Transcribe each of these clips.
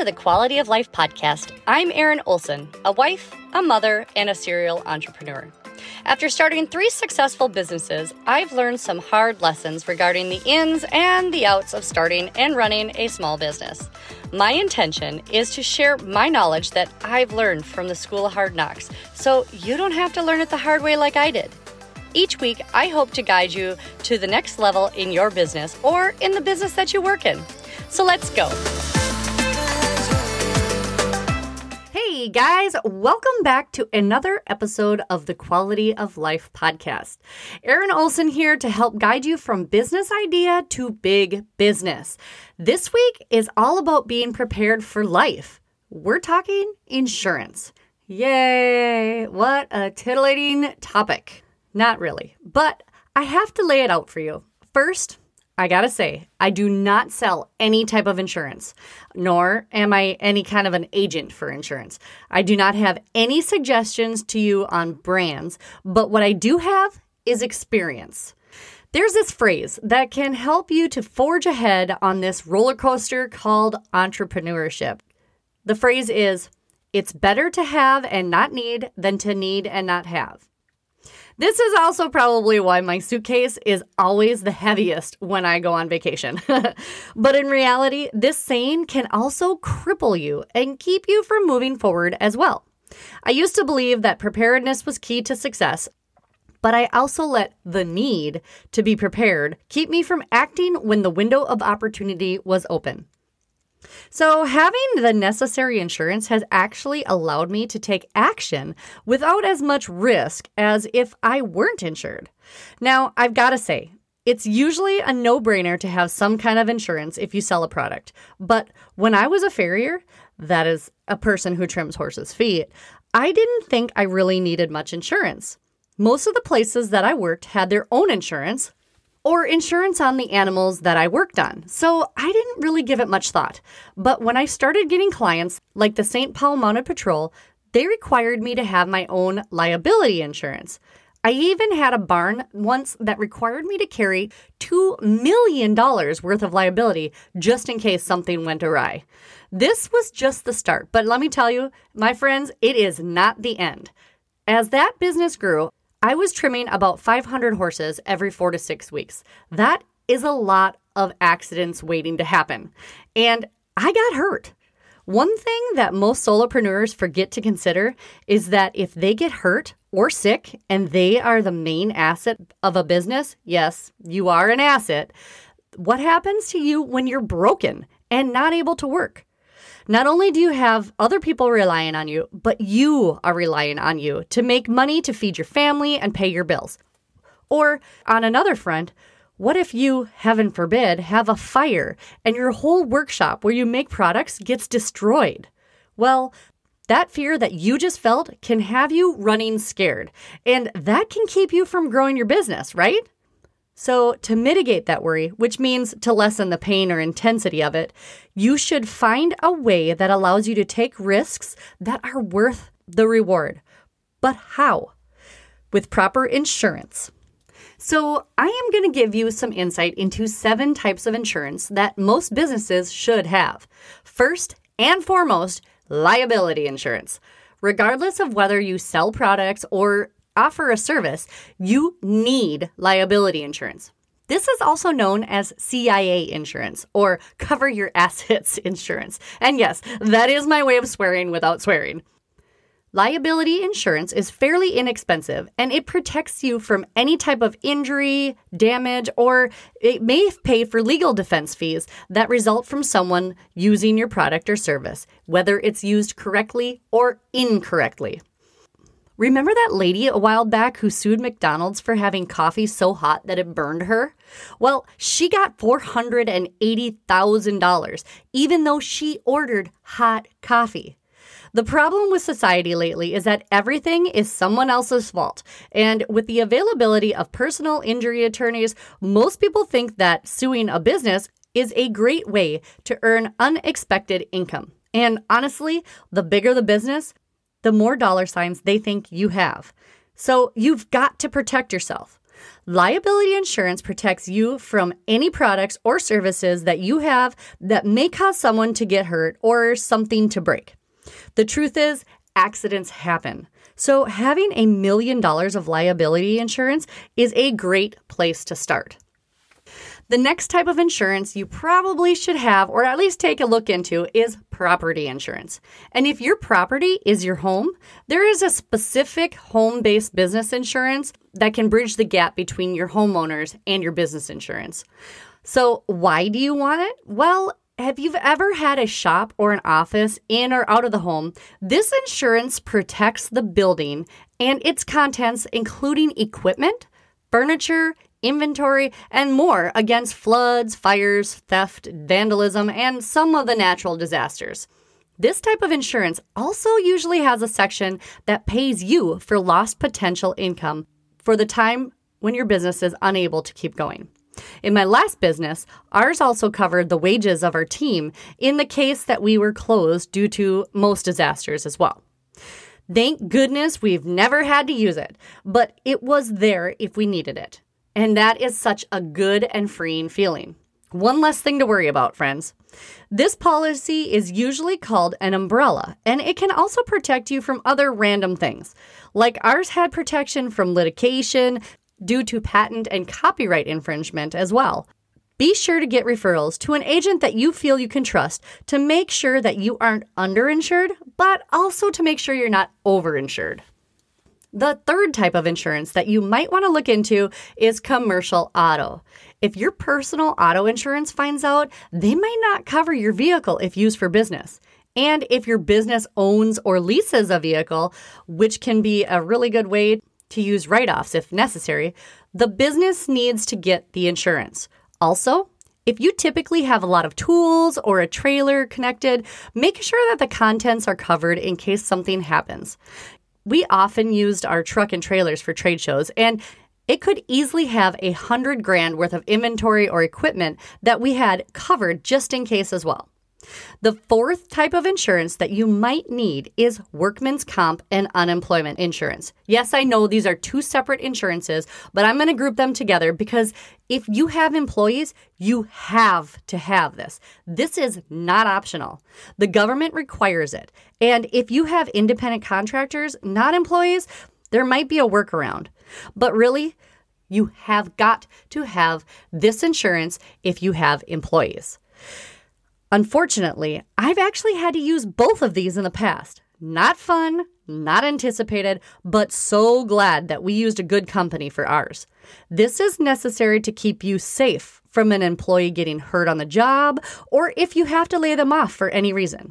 to the Quality of Life podcast. I'm Erin Olson, a wife, a mother, and a serial entrepreneur. After starting 3 successful businesses, I've learned some hard lessons regarding the ins and the outs of starting and running a small business. My intention is to share my knowledge that I've learned from the School of Hard Knocks, so you don't have to learn it the hard way like I did. Each week, I hope to guide you to the next level in your business or in the business that you work in. So let's go. Hey guys, welcome back to another episode of the Quality of Life podcast. Erin Olson here to help guide you from business idea to big business. This week is all about being prepared for life. We're talking insurance. Yay! What a titillating topic. Not really, but I have to lay it out for you. First, I gotta say, I do not sell any type of insurance, nor am I any kind of an agent for insurance. I do not have any suggestions to you on brands, but what I do have is experience. There's this phrase that can help you to forge ahead on this roller coaster called entrepreneurship. The phrase is, it's better to have and not need than to need and not have. This is also probably why my suitcase is always the heaviest when I go on vacation. But in reality, this saying can also cripple you and keep you from moving forward as well. I used to believe that preparedness was key to success, but I also let the need to be prepared keep me from acting when the window of opportunity was open. So having the necessary insurance has actually allowed me to take action without as much risk as if I weren't insured. Now, I've got to say, it's usually a no-brainer to have some kind of insurance if you sell a product. But when I was a farrier, that is a person who trims horses' feet, I didn't think I really needed much insurance. Most of the places that I worked had their own insurance, or insurance on the animals that I worked on. So I didn't really give it much thought. But when I started getting clients, like the St. Paul Mounted Patrol, they required me to have my own liability insurance. I even had a barn once that required me to carry $2 million worth of liability just in case something went awry. This was just the start. But let me tell you, my friends, it is not the end. As that business grew, I was trimming about 500 horses every 4 to 6 weeks. That is a lot of accidents waiting to happen. And I got hurt. One thing that most solopreneurs forget to consider is that if they get hurt or sick and they are the main asset of a business, yes, you are an asset, what happens to you when you're broken and not able to work? Not only do you have other people relying on you, but you are relying on you to make money to feed your family and pay your bills. Or on another front, what if you, heaven forbid, have a fire and your whole workshop where you make products gets destroyed? Well, that fear that you just felt can have you running scared, and that can keep you from growing your business, right? So to mitigate that worry, which means to lessen the pain or intensity of it, you should find a way that allows you to take risks that are worth the reward. But how? With proper insurance. So I am going to give you some insight into 7 types of insurance that most businesses should have. First and foremost, liability insurance. Regardless of whether you sell products or offer a service, you need liability insurance. This is also known as CIA insurance, or cover your assets insurance. And yes, that is my way of swearing without swearing. Liability insurance is fairly inexpensive, and it protects you from any type of injury, damage, or it may pay for legal defense fees that result from someone using your product or service, whether it's used correctly or incorrectly. Remember that lady a while back who sued McDonald's for having coffee so hot that it burned her? Well, she got $480,000, even though she ordered hot coffee. The problem with society lately is that everything is someone else's fault. And with the availability of personal injury attorneys, most people think that suing a business is a great way to earn unexpected income. And honestly, the bigger the business, the more dollar signs they think you have. So you've got to protect yourself. Liability insurance protects you from any products or services that you have that may cause someone to get hurt or something to break. The truth is, accidents happen. So having $1 million of liability insurance is a great place to start. The next type of insurance you probably should have, or at least take a look into, is property insurance. And if your property is your home, there is a specific home-based business insurance that can bridge the gap between your homeowners and your business insurance. So why do you want it? Well, have you ever had a shop or an office in or out of the home? This insurance protects the building and its contents, including equipment, furniture, inventory, and more against floods, fires, theft, vandalism, and some of the natural disasters. This type of insurance also usually has a section that pays you for lost potential income for the time when your business is unable to keep going. In my last business, ours also covered the wages of our team in the case that we were closed due to most disasters as well. Thank goodness we've never had to use it, but it was there if we needed it. And that is such a good and freeing feeling. One less thing to worry about, friends. This policy is usually called an umbrella, and it can also protect you from other random things. Like ours had protection from litigation due to patent and copyright infringement as well. Be sure to get referrals to an agent that you feel you can trust to make sure that you aren't underinsured, but also to make sure you're not overinsured. The third type of insurance that you might want to look into is commercial auto. If your personal auto insurance finds out, they might not cover your vehicle if used for business. And if your business owns or leases a vehicle, which can be a really good way to use write-offs if necessary, the business needs to get the insurance. Also, if you typically have a lot of tools or a trailer connected, make sure that the contents are covered in case something happens. We often used our truck and trailers for trade shows, and it could easily have $100,000 worth of inventory or equipment that we had covered just in case as well. The fourth type of insurance that you might need is workman's comp and unemployment insurance. Yes, I know these are two separate insurances, but I'm going to group them together because if you have employees, you have to have this. This is not optional. The government requires it. And if you have independent contractors, not employees, there might be a workaround. But really, you have got to have this insurance if you have employees. Unfortunately, I've actually had to use both of these in the past. Not fun, not anticipated, but so glad that we used a good company for ours. This is necessary to keep you safe from an employee getting hurt on the job or if you have to lay them off for any reason.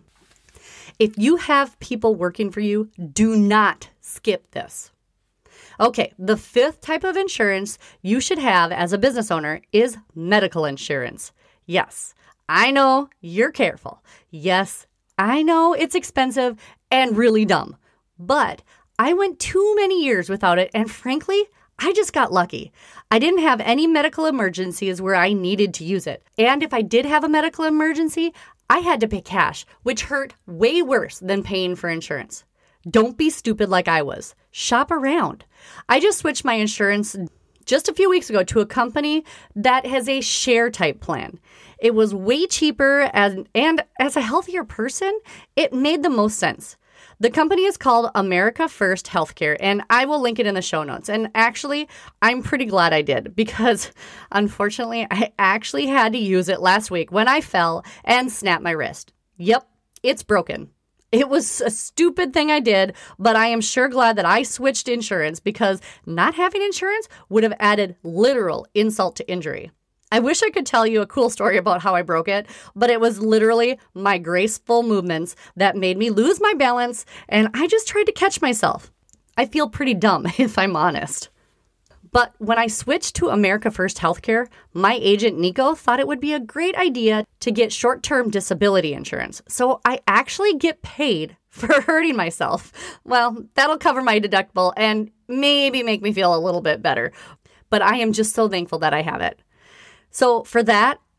If you have people working for you, do not skip this. Okay, the fifth type of insurance you should have as a business owner is medical insurance. Yes, I know you're careful. Yes, I know it's expensive and really dumb. But I went too many years without it, and frankly, I just got lucky. I didn't have any medical emergencies where I needed to use it. And if I did have a medical emergency, I had to pay cash, which hurt way worse than paying for insurance. Don't be stupid like I was. Shop around. I just switched my insurance just a few weeks ago to a company that has a share type plan. It was way cheaper and as a healthier person, it made the most sense. The company is called America First Healthcare, and I will link it in the show notes. And actually, I'm pretty glad I did because unfortunately, I actually had to use it last week when I fell and snapped my wrist. Yep, it's broken. It was a stupid thing I did, but I am sure glad that I switched insurance because not having insurance would have added literal insult to injury. I wish I could tell you a cool story about how I broke it, but it was literally my graceful movements that made me lose my balance, and I just tried to catch myself. I feel pretty dumb, if I'm honest. But when I switched to America First Healthcare, my agent Nico thought it would be a great idea to get short-term disability insurance. So I actually get paid for hurting myself. Well, that'll cover my deductible and maybe make me feel a little bit better. But I am just so thankful that I have it. So for that,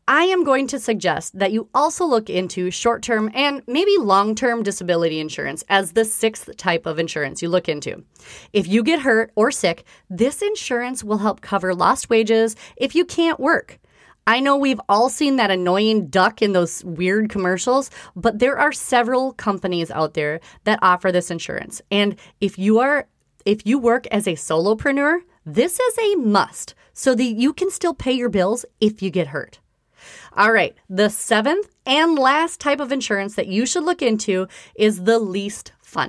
I am going to suggest that you also look into short-term and maybe long-term disability insurance as the 6th type of insurance you look into. If you get hurt or sick, this insurance will help cover lost wages if you can't work. I know we've all seen that annoying duck in those weird commercials, but there are several companies out there that offer this insurance. And if you work as a solopreneur, this is a must so that you can still pay your bills if you get hurt. All right, the 7th and last type of insurance that you should look into is the least fun.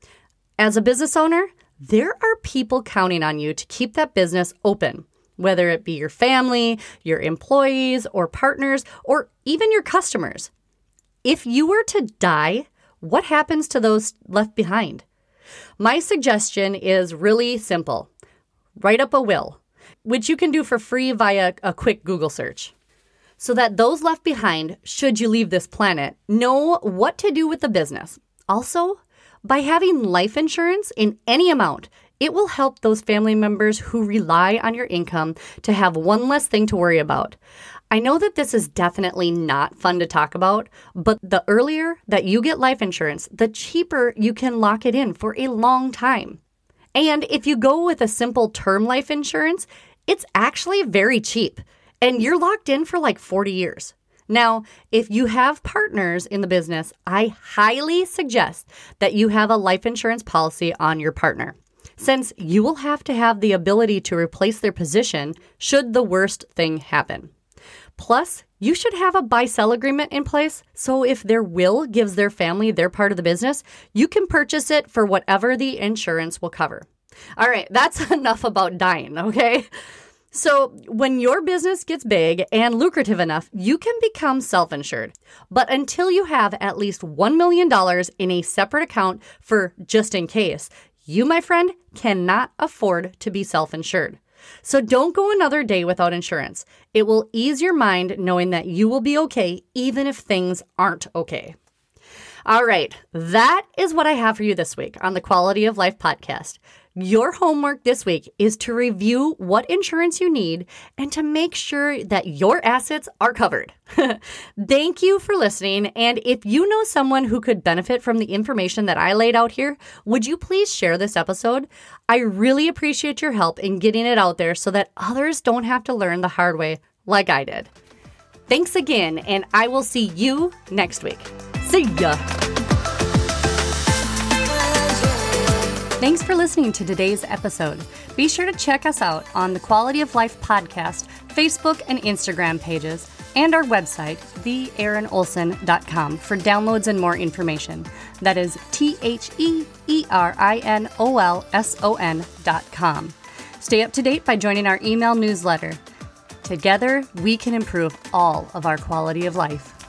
As a business owner, there are people counting on you to keep that business open, whether it be your family, your employees, or partners, or even your customers. If you were to die, what happens to those left behind? My suggestion is really simple. Write up a will, which you can do for free via a quick Google search, so that those left behind, should you leave this planet, know what to do with the business. Also, by having life insurance in any amount, it will help those family members who rely on your income to have one less thing to worry about. I know that this is definitely not fun to talk about, but the earlier that you get life insurance, the cheaper you can lock it in for a long time. And if you go with a simple term life insurance, it's actually very cheap, and you're locked in for like 40 years. Now, if you have partners in the business, I highly suggest that you have a life insurance policy on your partner, since you will have to have the ability to replace their position should the worst thing happen. Plus, you should have a buy-sell agreement in place, so if their will gives their family their part of the business, you can purchase it for whatever the insurance will cover. All right, that's enough about dying, okay? So when your business gets big and lucrative enough, you can become self-insured. But until you have at least $1 million in a separate account for just in case, you, my friend, cannot afford to be self-insured. So don't go another day without insurance. It will ease your mind knowing that you will be okay even if things aren't okay. All right, that is what I have for you this week on the Quality of Life podcast. Your homework this week is to review what insurance you need and to make sure that your assets are covered. Thank you for listening. And if you know someone who could benefit from the information that I laid out here, would you please share this episode? I really appreciate your help in getting it out there so that others don't have to learn the hard way like I did. Thanks again, and I will see you next week. See ya. Thanks for listening to today's episode. Be sure to check us out on the Quality of Life podcast, Facebook and Instagram pages, and our website, theerinolson.com, for downloads and more information. That is TheErinolson.com. Stay up to date by joining our email newsletter. Together, we can improve all of our quality of life.